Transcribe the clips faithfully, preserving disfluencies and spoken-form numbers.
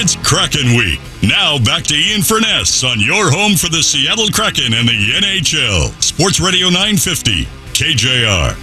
It's Kraken Week. Now back to Ian Furness on your home for the Seattle Kraken and the N H L. Sports Radio nine fifty, K J R.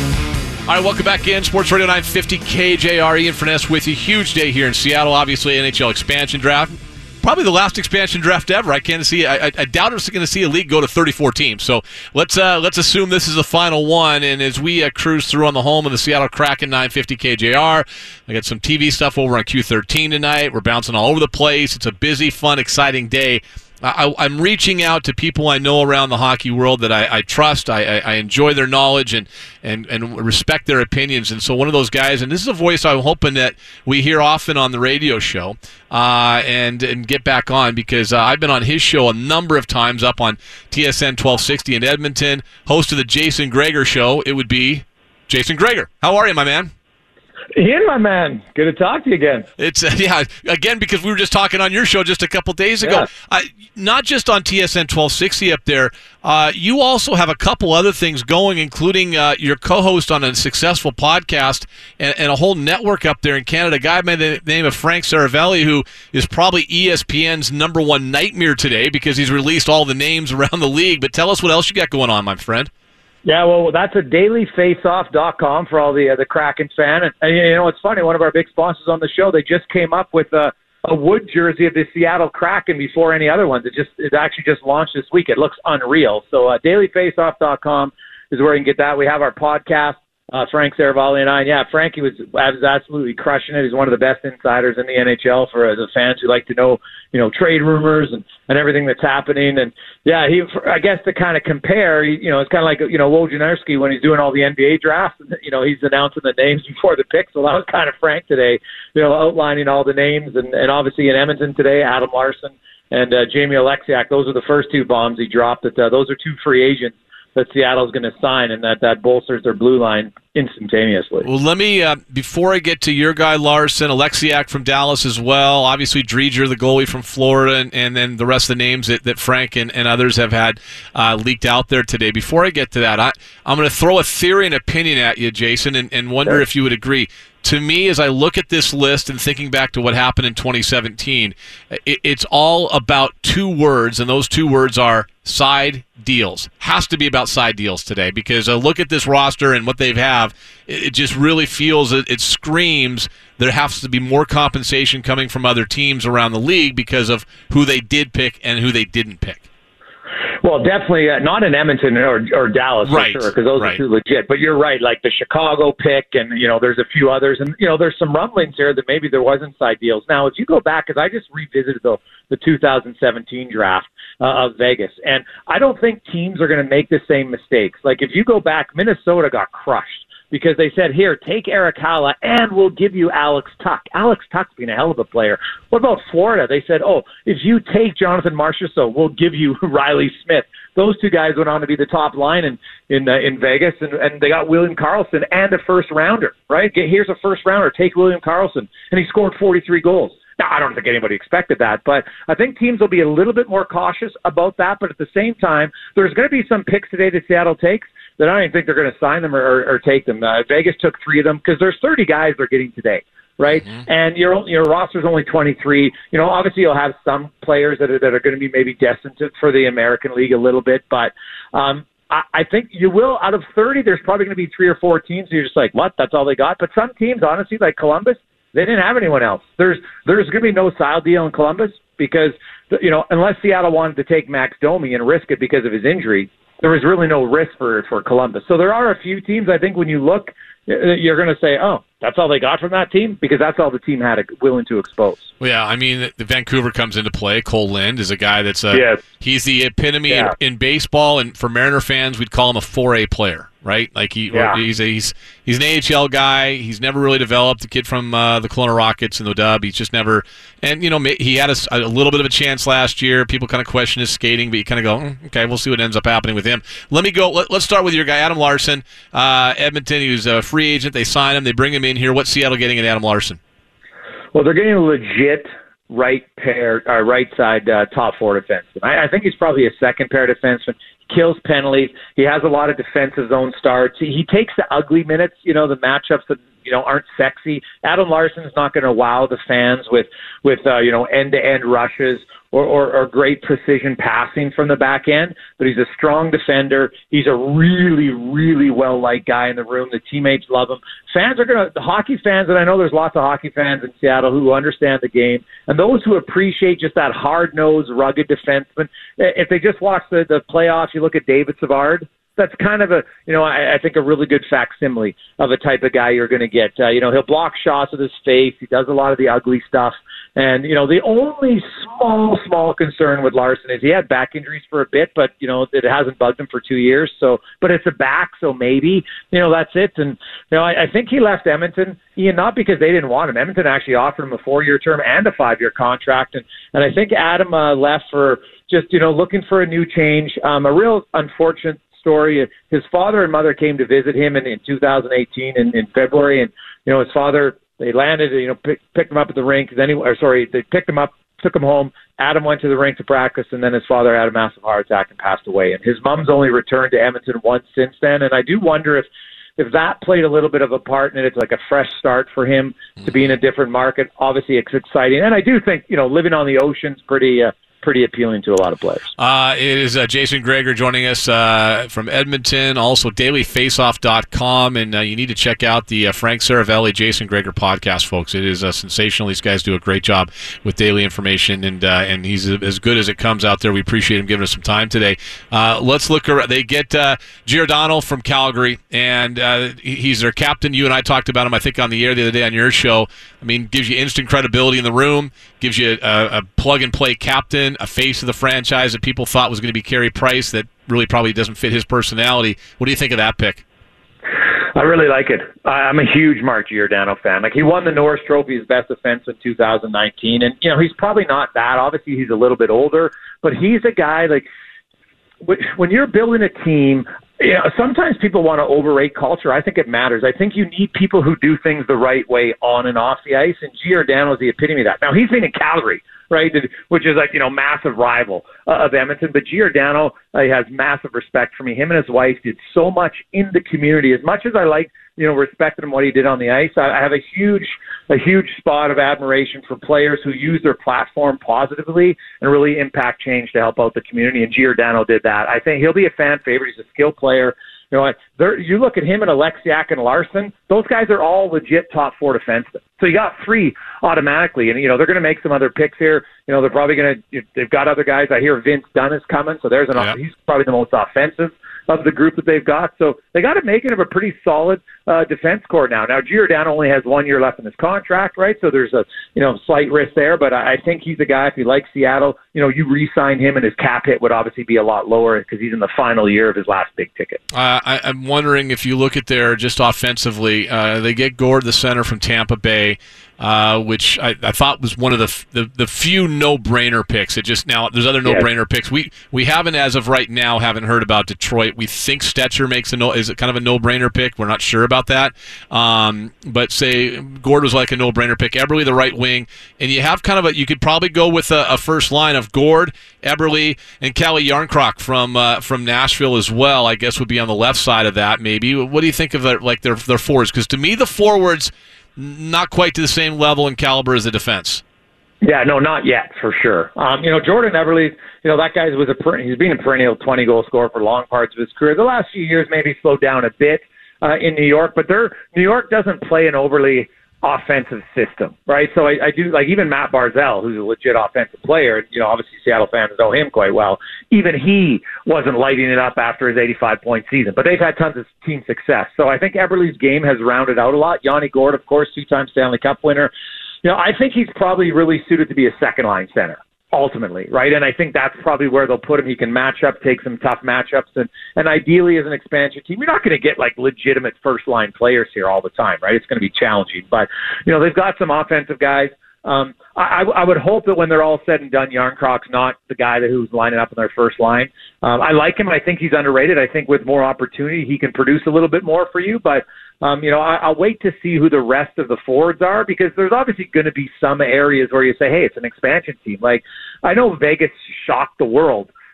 All right, welcome back in. Sports Radio nine fifty, K J R. Ian Furness with you. Huge day here in Seattle. Obviously, N H L expansion draft. Probably the last expansion draft ever. I can't see. I, I, I doubt it's going to see a league go to thirty-four teams. So let's uh, let's assume this is the final one. And as we uh, cruise through on the home of the Seattle Kraken, nine fifty K J R, I got some T V stuff over on Q thirteen tonight. We're bouncing all over the place. It's a busy, fun, exciting day. I, I'm reaching out to people I know around the hockey world that I, I trust. I, I, I enjoy their knowledge and, and, and respect their opinions. And so one of those guys, and this is a voice I'm hoping that we hear often on the radio show uh, and and get back on, because uh, I've been on his show a number of times up on T S N twelve sixty in Edmonton, host of the Jason Gregor Show. It would be Jason Gregor. How are you, my man? Ian, my man, good to talk to you again. It's uh, yeah, again, because we were just talking on your show just a couple days ago. Yeah. Uh, not just on T S N twelve sixty up there. Uh, you also have a couple other things going, including uh, your co-host on a successful podcast and, and a whole network up there in Canada. A guy by the name of Frank Saravelli, who is probably E S P N's number one nightmare today because he's released all the names around the league. But tell us what else you got going on, my friend. Yeah, well, that's a daily face off dot com for all the uh, the Kraken fan. And, and, you know, it's funny, one of our big sponsors on the show, they just came up with a, a wood jersey of the Seattle Kraken before any other ones. It just it actually just launched this week. It looks unreal. So uh, daily face off dot com is where you can get that. We have our podcast, uh, Frank Saravalli and I. And yeah, Frankie was, was absolutely crushing it. He's one of the best insiders in the N H L for uh, the fans who like to know, you know, trade rumors and, and everything that's happening. And yeah, he, I guess to kind of compare, you know, it's kind of like, you know, Wojnarowski when he's doing all the N B A drafts, you know, he's announcing the names before the picks. So that was kind of Frank today, you know, outlining all the names. And, and obviously in Edmonton today, Adam Larson and uh, Jamie Alexiak, those are the first two bombs he dropped. That uh, those are two free agents that Seattle's going to sign, and that, that bolsters their blue line instantaneously. Well, let me, uh, before I get to your guy, Larson, Alexiak from Dallas as well, obviously Dreger, the goalie from Florida, and, and then the rest of the names that, that Frank and, and others have had uh, leaked out there today. Before I get to that, I, I'm going to throw a theory and opinion at you, Jason, and, and wonder sure. if you would agree. To me, as I look at this list and thinking back to what happened in twenty seventeen, it, it's all about two words, and those two words are side deals. Has to be about side deals today, because I look at this roster and what they have, it, it just really feels, it, it screams there has to be more compensation coming from other teams around the league because of who they did pick and who they didn't pick. Well, definitely uh, not in Edmonton or, or Dallas for right. sure, because those right. are too legit. But you're right, like the Chicago pick, and you know, there's a few others, and you know, there's some rumblings here that maybe there wasn't side deals. Now, if you go back, because I just revisited the the two thousand seventeen draft uh, of Vegas, and I don't think teams are going to make the same mistakes. Like if you go back, Minnesota got crushed because they said, here, take Eric Halla, and we'll give you Alex Tuck. Alex Tuck's been a hell of a player. What about Florida? They said, oh, if you take Jonathan Marchessault, we'll give you Riley Smith. Those two guys went on to be the top line in in, uh, in Vegas, and, and they got William Karlsson and a first-rounder, right? Here's a first-rounder. Take William Karlsson, and he scored forty-three goals. Now, I don't think anybody expected that, but I think teams will be a little bit more cautious about that. But at the same time, there's going to be some picks today that Seattle takes that I don't even think they're going to sign them or, or, or take them. Uh, Vegas took three of them because there's thirty guys they're getting today, right? Mm-hmm. And your your roster's only twenty-three. You know, obviously you'll have some players that are, that are going to be maybe destined to, for the American League a little bit, but um, I, I think you will, out of thirty, there's probably going to be three or four teams. So you're just like, what? That's all they got? But some teams, honestly, like Columbus, they didn't have anyone else. There's there's going to be no side deal in Columbus because, you know, unless Seattle wanted to take Max Domi and risk it because of his injury, there was really no risk for, for Columbus. So there are a few teams, I think, when you look, you're going to say, oh, that's all they got from that team, because that's all the team had willing to expose. Well, yeah, I mean, the Vancouver comes into play. Cole Lind is a guy that's a, yes. he's the epitome yeah. in, in baseball, and for Mariner fans, we'd call him a four A player, right? Like he, yeah. he's a, he's he's an A H L guy. He's never really developed. The kid from uh, the Kelowna Rockets and the Dub. He's just never. And you know, he had a, a little bit of a chance last year. People kind of question his skating, but you kind of go, mm, okay, we'll see what ends up happening with him. Let me go. Let, let's start with your guy, Adam Larson, uh, Edmonton. He was a free agent. They sign him. They bring him in here. What's Seattle getting at Adam Larson? Well, they're getting a legit right pair, uh, right side uh, top four defenseman. I, I think he's probably a second pair defenseman. He kills penalties. He has a lot of defensive zone starts. He, he takes the ugly minutes, you know, the matchups that you know, aren't sexy. Adam Larsson is not going to wow the fans with, with uh, you know, end-to-end rushes or, or, or great precision passing from the back end, but he's a strong defender. He's a really, really well-liked guy in the room. The teammates love him. Fans are going to, the hockey fans, and I know there's lots of hockey fans in Seattle who understand the game, and those who appreciate just that hard-nosed, rugged defenseman, if they just watch the, the playoffs, you look at David Savard, that's kind of a, you know, I, I think a really good facsimile of a type of guy you're going to get. Uh, you know, he'll block shots with his face. He does a lot of the ugly stuff. And, you know, the only small, small concern with Larsson is he had back injuries for a bit, but, you know, it hasn't bugged him for two years. So, but it's a back, so maybe, you know, that's it. And, you know, I, I think he left Edmonton, Ian, not because they didn't want him. Edmonton actually offered him a four-year term and a five-year contract. And, and I think Adam uh, left for just, you know, looking for a new change. Um, a real unfortunate story. His father and mother came to visit him in, in two thousand eighteen in, in February, and you know his father, they landed, you know, pick, picked him up at the rink. Then he, or sorry, they picked him up, took him home. Adam went to the rink to practice, and then his father had a massive heart attack and passed away. And his mom's only returned to Edmonton once since then. And I do wonder if if that played a little bit of a part in it. It's like a fresh start for him to be in a different market. Obviously, it's exciting, and I do think you know living on the ocean's pretty. Uh, pretty appealing to a lot of players. Uh, it is uh, Jason Gregor joining us uh, from Edmonton, also daily faceoff dot com, and uh, you need to check out the uh, Frank Saravelli, Jason Gregor podcast, folks. It is uh, sensational. These guys do a great job with daily information, and uh, and he's as good as it comes out there. We appreciate him giving us some time today. Uh, let's look around. They get uh, Giordano from Calgary, and uh, he's their captain. You and I talked about him, I think, on the air the other day on your show. I mean, gives you instant credibility in the room, gives you a, a plug-and-play captain, a face of the franchise that people thought was going to be Carey Price that really probably doesn't fit his personality. What do you think of that pick? I really like it. I'm a huge Mark Giordano fan. Like, he won the Norris Trophy as best defense in two thousand nineteen, and, you know, he's probably not that. Obviously, he's a little bit older, but he's a guy, like, when you're building a team, you know, sometimes people want to overrate culture. I think it matters. I think you need people who do things the right way on and off the ice, and Giordano is the epitome of that. Now, he's been in Calgary, right, which is like, you know, massive rival uh, of Edmonton, but Giordano uh, has massive respect for me. Him and his wife did so much in the community. As much as I like, you know, respected him what he did on the ice, I, I have a huge, a huge spot of admiration for players who use their platform positively and really impact change to help out the community, and Giordano did that. I think he'll be a fan favorite. He's a skilled player. You know, there, you look at him and Alexiak and Larsson, those guys are all legit top four defensemen. So you got three automatically, and, you know, they're going to make some other picks here. You know, they're probably going to, they've got other guys. I hear Vince Dunn is coming, so there's an, yeah. he's probably the most offensive of the group that they've got. So they got to make it of a pretty solid uh, defense core now. Now, Giordano only has one year left in his contract, right? So there's a, you know, slight risk there, but I, I think he's a guy, if you like Seattle, you know, you re-sign him and his cap hit would obviously be a lot lower because he's in the final year of his last big ticket. Uh, I, I'm wondering if you look at their, just offensively, uh, they get Gord, the center from Tampa Bay, Uh, which I, I thought was one of the, the the few no-brainer picks. It just now there's other no-brainer yeah. picks. We we haven't as of right now haven't heard about Detroit. We think Stetcher makes a no is it kind of a no-brainer pick. We're not sure about that. Um, but say Gord was like a no-brainer pick. Eberle the right wing, and you have kind of a you could probably go with a, a first line of Gord, Eberle, and Calle Jarnkrok from uh, from Nashville as well. I guess would be on the left side of that maybe. What do you think of their, like their their forwards? Because to me the forwards, not quite to the same level and caliber as the defense. Yeah, no, not yet, for sure. Um, you know, Jordan Eberle, you know, that guy was a he's been a perennial twenty-goal scorer for long parts of his career. The last few years maybe slowed down a bit uh, in New York, but they're, New York doesn't play an overly offensive system, right? So I, I do, like, even Matt Barzal, who's a legit offensive player, you know, obviously Seattle fans know him quite well. Even he wasn't lighting it up after his eighty-five point season, but they've had tons of team success. So I think Eberle's game has rounded out a lot. Yanni Gord, of course, two-time Stanley Cup winner. You know, I think he's probably really suited to be a second-line center, ultimately, right? And I think that's probably where they'll put him. He can match up, take some tough matchups, and, and ideally as an expansion team, you're not going to get like legitimate first-line players here all the time, right? It's going to be challenging. But, you know, they've got some offensive guys. Um, I, I would hope that when they're all said and done, Jarnkrok's not the guy that who's lining up in their first line. Um, I like him. I think he's underrated. I think with more opportunity, he can produce a little bit more for you. But, um, you know, I, I'll wait to see who the rest of the forwards are, because there's obviously going to be some areas where you say, hey, it's an expansion team. Like, I know Vegas shocked the world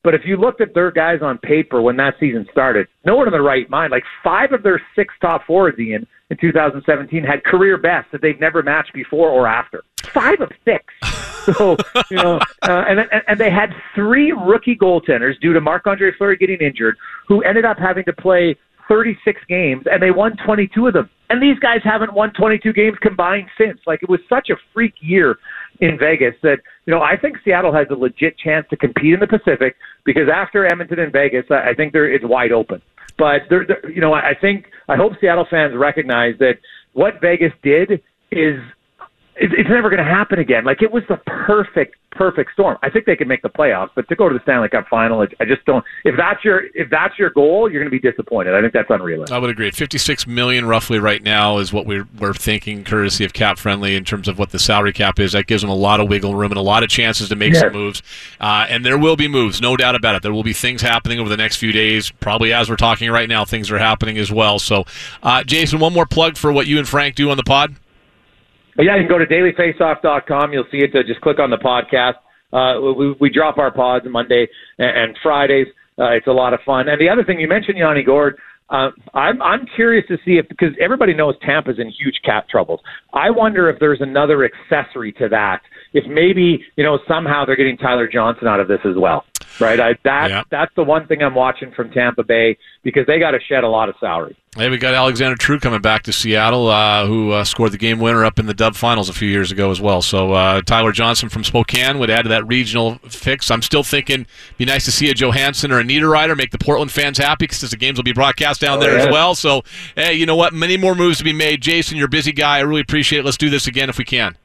But if you looked at their guys on paper when that season started, no one in their right mind, like five of their six top forwards, Ian, in two thousand seventeen had career bests that they've never matched before or after. Five of six. So, you know, uh, and, and they had three rookie goaltenders due to Marc-Andre Fleury getting injured who ended up having to play thirty-six games, and they won twenty-two of them. And these guys haven't won twenty-two games combined since. Like, it was such a freak year in Vegas that, you know, I think Seattle has a legit chance to compete in the Pacific because after Edmonton and Vegas, I think they're, it's wide open. But, they're, they're, you know, I think, I hope Seattle fans recognize that what Vegas did is, it's never going to happen again. Like, it was the perfect, perfect storm. I think they can make the playoffs, but to go to the Stanley Cup final, I just don't. If that's your if that's your goal, you're going to be disappointed. I think that's unrealistic. I would agree. fifty-six million dollars roughly right now is what we're we're thinking, courtesy of Cap Friendly, in terms of what the salary cap is. That gives them a lot of wiggle room and a lot of chances to make yes. some moves. Uh, and there will be moves, no doubt about it. There will be things happening over the next few days. Probably as we're talking right now, things are happening as well. So, uh, Jason, one more plug for what you and Frank do on the pod. But yeah, you can go to daily face off dot com. You'll see it. Uh, just click on the podcast. Uh, we, we drop our pods Monday and, and Fridays. Uh, it's a lot of fun. And the other thing, you mentioned Yanni Gourde. Uh, I'm, I'm curious to see if, because everybody knows Tampa's in huge cap troubles. I wonder if there's another accessory to that. If maybe, you know, somehow they're getting Tyler Johnson out of this as well. Right? I, that, yeah. That's the one thing I'm watching from Tampa Bay because they got to shed a lot of salary. Hey, we got Alexander True coming back to Seattle, uh, who uh, scored the game winner up in the Dub Finals a few years ago as well. So uh, Tyler Johnson from Spokane would add to that regional fix. I'm still thinking it'd be nice to see a Johansson or a Niederreiter make the Portland fans happy because the games will be broadcast down there oh, yeah. as well. So, hey, you know what? Many more moves to be made. Jason, you're a busy guy. I really appreciate it. Let's do this again if we can.